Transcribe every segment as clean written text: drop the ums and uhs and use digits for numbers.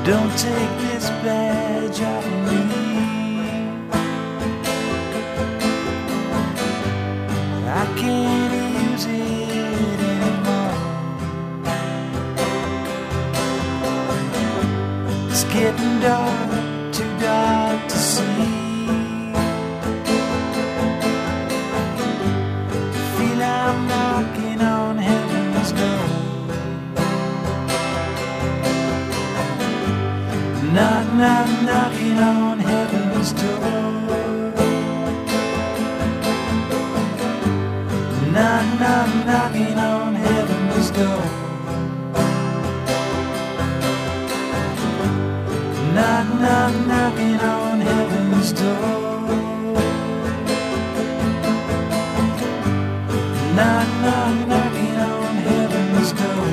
Don't take this badge off of me. I can't use it anymore. It's getting dark, too dark to see. Feel I'm knocking on heaven's door. Knock, knock, knocking on heaven's door. Knock, knock, knocking on heaven's door. Knock, knock, knocking on heaven's door. Knock, knock, knocking on heaven's door.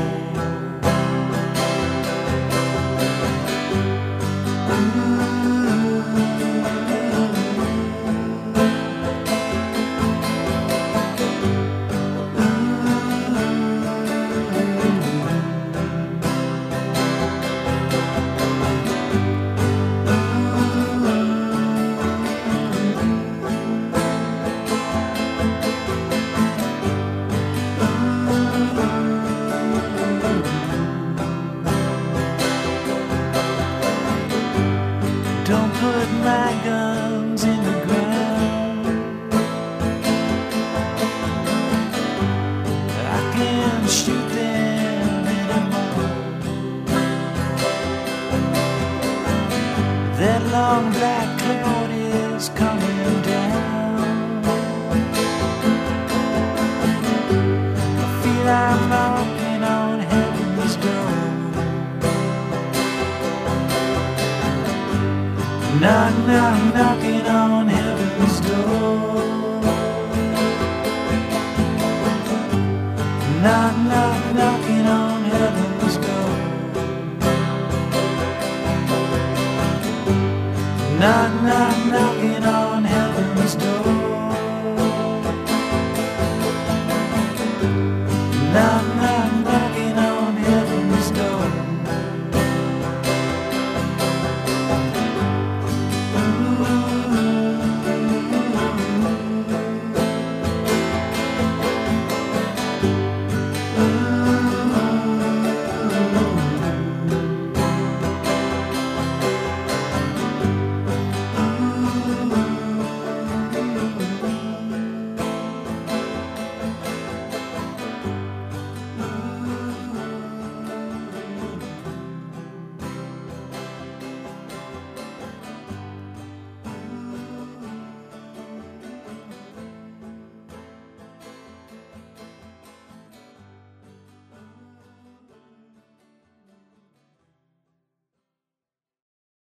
Don't put my guns in the ground. I can't shoot them anymore. That long black cloud is coming down. I feel I'm knocking on heaven's door. Knock, knock, knocking on heaven's door. Knock, knock, knocking on heaven's door. Knock, knock.